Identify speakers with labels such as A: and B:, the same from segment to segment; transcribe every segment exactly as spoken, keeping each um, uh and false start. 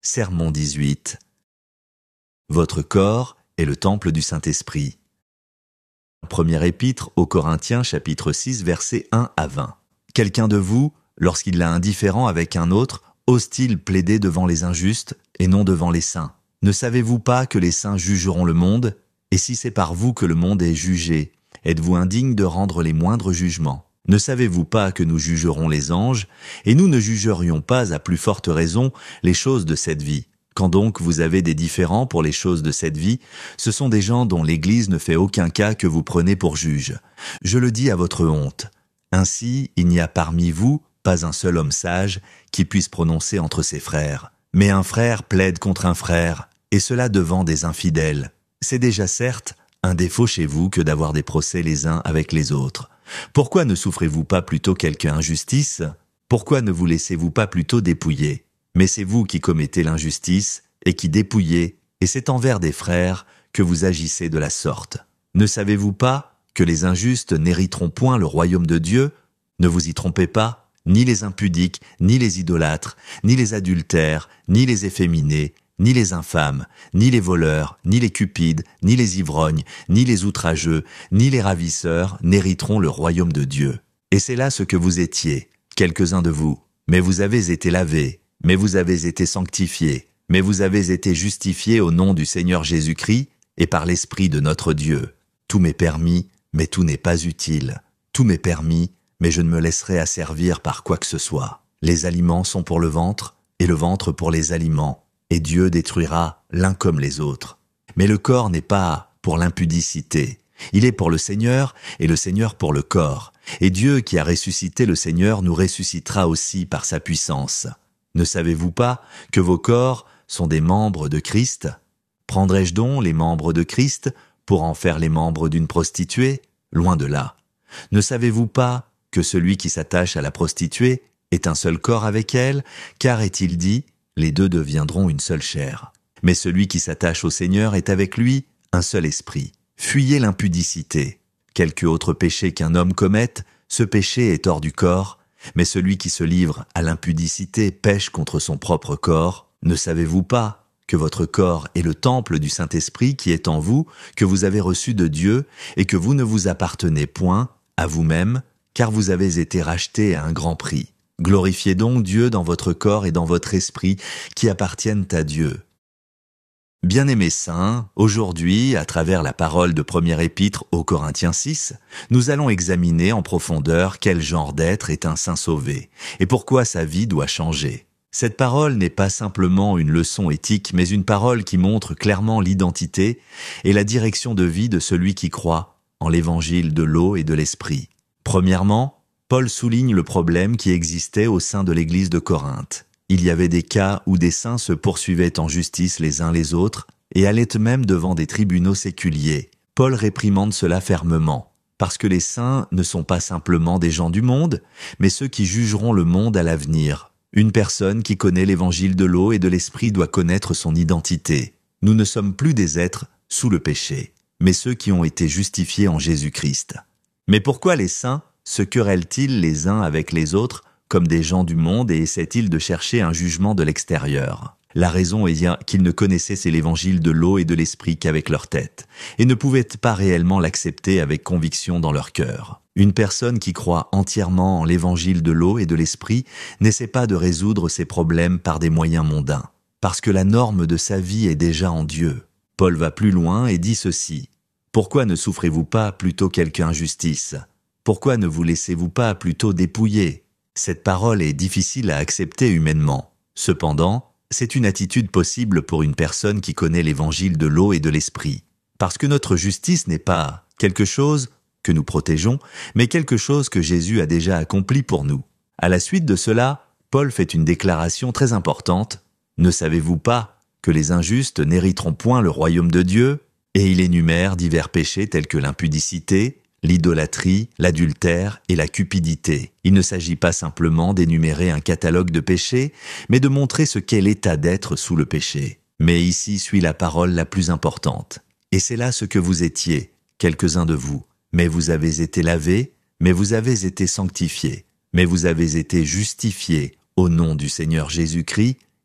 A: Sermon dix-huit. Votre corps est le temple du Saint-Esprit. Première épître aux Corinthiens, chapitre six, versets un à vingt. Quelqu'un de vous, lorsqu'il a un différend avec un autre, ose-t-il plaider devant les injustes et non devant les saints? Ne savez-vous pas que les saints jugeront le monde? Et si c'est par vous que le monde est jugé, êtes-vous indigne de rendre les moindres jugements? Ne savez-vous pas que nous jugerons les anges, et nous ne jugerions pas à plus forte raison les choses de cette vie? Quand donc vous avez des différends pour les choses de cette vie, ce sont des gens dont l'Église ne fait aucun cas que vous prenez pour juges. Je le dis à votre honte. Ainsi, il n'y a parmi vous pas un seul homme sage qui puisse prononcer entre ses frères. Mais un frère plaide contre un frère, et cela devant des infidèles. C'est déjà certes un défaut chez vous que d'avoir des procès les uns avec les autres. Pourquoi ne souffrez-vous pas plutôt quelque injustice? Pourquoi ne vous laissez-vous pas plutôt dépouiller? Mais c'est vous qui commettez l'injustice et qui dépouillez, et c'est envers des frères que vous agissez de la sorte. Ne savez-vous pas que les injustes n'hériteront point le royaume de Dieu? Ne vous y trompez pas, ni les impudiques, ni les idolâtres, ni les adultères, ni les efféminés, ni les infâmes, ni les voleurs, ni les cupides, ni les ivrognes, ni les outrageux, ni les ravisseurs n'hériteront le royaume de Dieu. Et c'est là ce que vous étiez, quelques-uns de vous. Mais vous avez été lavés, mais vous avez été sanctifiés, mais vous avez été justifiés au nom du Seigneur Jésus-Christ et par l'Esprit de notre Dieu. Tout m'est permis, mais tout n'est pas utile. Tout m'est permis, mais je ne me laisserai asservir par quoi que ce soit. Les aliments sont pour le ventre, et le ventre pour les aliments. Et Dieu détruira l'un comme les autres. Mais le corps n'est pas pour l'impudicité. Il est pour le Seigneur, et le Seigneur pour le corps. Et Dieu qui a ressuscité le Seigneur nous ressuscitera aussi par sa puissance. Ne savez-vous pas que vos corps sont des membres de Christ? Prendrais-je donc les membres de Christ pour en faire les membres d'une prostituée? Loin de là. Ne savez-vous pas que celui qui s'attache à la prostituée est un seul corps avec elle? Car est-il dit, les deux deviendront une seule chair. Mais celui qui s'attache au Seigneur est avec lui un seul esprit. Fuyez l'impudicité. Quelque autre péché qu'un homme commette, ce péché est hors du corps, mais celui qui se livre à l'impudicité pèche contre son propre corps. Ne savez-vous pas que votre corps est le temple du Saint-Esprit qui est en vous, que vous avez reçu de Dieu, et que vous ne vous appartenez point à vous-même, car vous avez été rachetés à un grand prix? Glorifiez donc Dieu dans votre corps et dans votre esprit qui appartiennent à Dieu. Bien-aimés saints, aujourd'hui, à travers la parole de première épître aux Corinthiens six, nous allons examiner en profondeur quel genre d'être est un saint sauvé et pourquoi sa vie doit changer. Cette parole n'est pas simplement une leçon éthique, mais une parole qui montre clairement l'identité et la direction de vie de celui qui croit en l'évangile de l'eau et de l'esprit. Premièrement, Paul souligne le problème qui existait au sein de l'église de Corinthe. Il y avait des cas où des saints se poursuivaient en justice les uns les autres et allaient même devant des tribunaux séculiers. Paul réprimande cela fermement, parce que les saints ne sont pas simplement des gens du monde, mais ceux qui jugeront le monde à l'avenir. Une personne qui connaît l'évangile de l'eau et de l'esprit doit connaître son identité. Nous ne sommes plus des êtres sous le péché, mais ceux qui ont été justifiés en Jésus-Christ. Mais pourquoi les saints se querellent-ils les uns avec les autres comme des gens du monde et essaient-ils de chercher un jugement de l'extérieur? La raison est qu'ils ne connaissaient l'évangile de l'eau et de l'esprit qu'avec leur tête, et ne pouvaient pas réellement l'accepter avec conviction dans leur cœur. Une personne qui croit entièrement en l'évangile de l'eau et de l'esprit n'essaie pas de résoudre ses problèmes par des moyens mondains, parce que la norme de sa vie est déjà en Dieu. Paul va plus loin et dit ceci. « Pourquoi ne souffrez-vous pas plutôt quelque injustice ? Pourquoi ne vous laissez-vous pas plutôt dépouiller ?» Cette parole est difficile à accepter humainement. Cependant, c'est une attitude possible pour une personne qui connaît l'évangile de l'eau et de l'esprit. Parce que notre justice n'est pas quelque chose que nous protégeons, mais quelque chose que Jésus a déjà accompli pour nous. À la suite de cela, Paul fait une déclaration très importante. « Ne savez-vous pas que les injustes n'hériteront point le royaume de Dieu ?» Et il énumère divers péchés tels que l'impudicité, l'idolâtrie, l'adultère et la cupidité. Il ne s'agit pas simplement d'énumérer un catalogue de péchés, mais de montrer ce qu'est l'état d'être sous le péché. Mais ici suit la parole la plus importante. Et c'est là ce que vous étiez, quelques-uns de vous. Mais vous avez été lavés, mais vous avez été sanctifiés, mais vous avez été justifiés au nom du Seigneur Jésus-Christ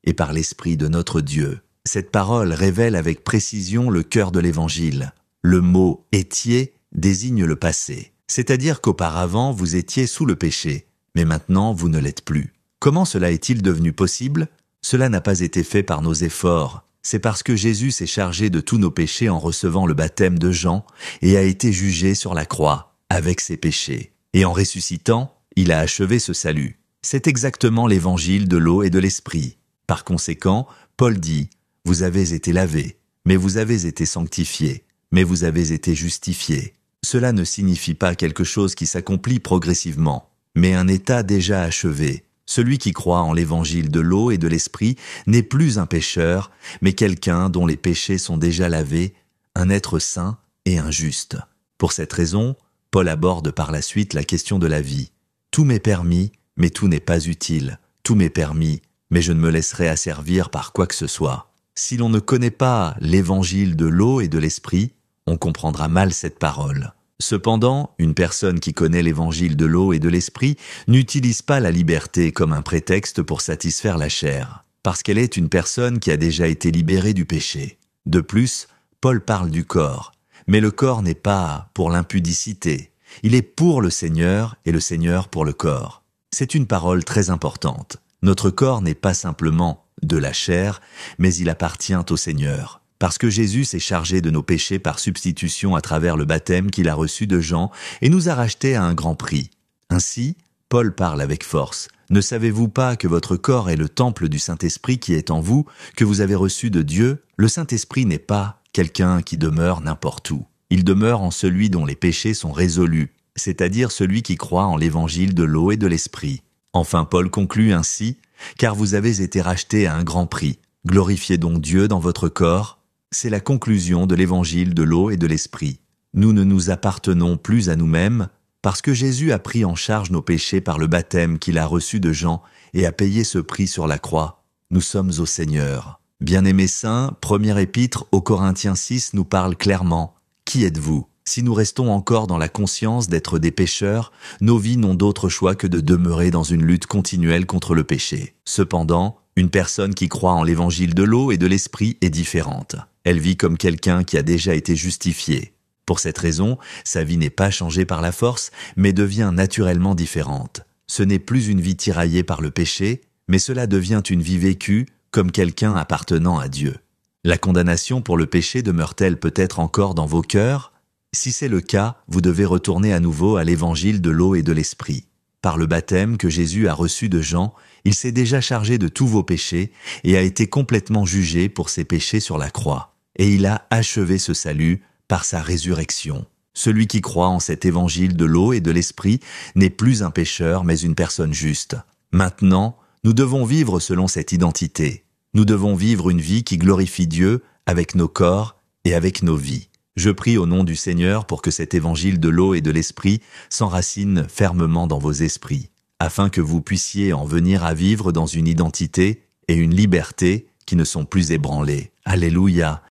A: et par l'Esprit de notre Dieu. Cette parole révèle avec précision le cœur de l'Évangile. Le mot « étiez » désigne le passé, c'est-à-dire qu'auparavant vous étiez sous le péché, mais maintenant vous ne l'êtes plus. Comment cela est-il devenu possible? Cela n'a pas été fait par nos efforts, c'est parce que Jésus s'est chargé de tous nos péchés en recevant le baptême de Jean et a été jugé sur la croix avec ses péchés. Et en ressuscitant, il a achevé ce salut. C'est exactement l'évangile de l'eau et de l'esprit. Par conséquent, Paul dit « Vous avez été lavés, mais vous avez été sanctifiés, mais vous avez été justifiés ». Cela ne signifie pas quelque chose qui s'accomplit progressivement, mais un état déjà achevé. Celui qui croit en l'évangile de l'eau et de l'esprit n'est plus un pécheur, mais quelqu'un dont les péchés sont déjà lavés, un être saint et un juste. Pour cette raison, Paul aborde par la suite la question de la vie. Tout m'est permis, mais tout n'est pas utile. Tout m'est permis, mais je ne me laisserai asservir par quoi que ce soit. Si l'on ne connaît pas l'évangile de l'eau et de l'esprit, on comprendra mal cette parole. Cependant, une personne qui connaît l'évangile de l'eau et de l'esprit n'utilise pas la liberté comme un prétexte pour satisfaire la chair, parce qu'elle est une personne qui a déjà été libérée du péché. De plus, Paul parle du corps, mais le corps n'est pas pour l'impudicité, il est pour le Seigneur et le Seigneur pour le corps. C'est une parole très importante. Notre corps n'est pas simplement de la chair, mais il appartient au Seigneur. Parce que Jésus s'est chargé de nos péchés par substitution à travers le baptême qu'il a reçu de Jean et nous a rachetés à un grand prix. Ainsi, Paul parle avec force. Ne savez-vous pas que votre corps est le temple du Saint-Esprit qui est en vous, que vous avez reçu de Dieu? Le Saint-Esprit n'est pas quelqu'un qui demeure n'importe où. Il demeure en celui dont les péchés sont résolus, c'est-à-dire celui qui croit en l'évangile de l'eau et de l'esprit. Enfin, Paul conclut ainsi, « Car vous avez été rachetés à un grand prix. Glorifiez donc Dieu dans votre corps. » C'est la conclusion de l'évangile de l'eau et de l'esprit. Nous ne nous appartenons plus à nous-mêmes parce que Jésus a pris en charge nos péchés par le baptême qu'il a reçu de Jean et a payé ce prix sur la croix. Nous sommes au Seigneur. Bien-aimés saints, première épître aux Corinthiens six nous parle clairement. Qui êtes-vous? Si nous restons encore dans la conscience d'être des pécheurs, nos vies n'ont d'autre choix que de demeurer dans une lutte continuelle contre le péché. Cependant, une personne qui croit en l'évangile de l'eau et de l'esprit est différente. Elle vit comme quelqu'un qui a déjà été justifié. Pour cette raison, sa vie n'est pas changée par la force, mais devient naturellement différente. Ce n'est plus une vie tiraillée par le péché, mais cela devient une vie vécue comme quelqu'un appartenant à Dieu. La condamnation pour le péché demeure-t-elle peut-être encore dans vos cœurs? Si c'est le cas, vous devez retourner à nouveau à l'évangile de l'eau et de l'esprit. Par le baptême que Jésus a reçu de Jean, il s'est déjà chargé de tous vos péchés et a été complètement jugé pour ses péchés sur la croix. Et il a achevé ce salut par sa résurrection. Celui qui croit en cet évangile de l'eau et de l'esprit n'est plus un pécheur mais une personne juste. Maintenant, nous devons vivre selon cette identité. Nous devons vivre une vie qui glorifie Dieu avec nos corps et avec nos vies. Je prie au nom du Seigneur pour que cet évangile de l'eau et de l'esprit s'enracine fermement dans vos esprits, afin que vous puissiez en venir à vivre dans une identité et une liberté qui ne sont plus ébranlées. Alléluia!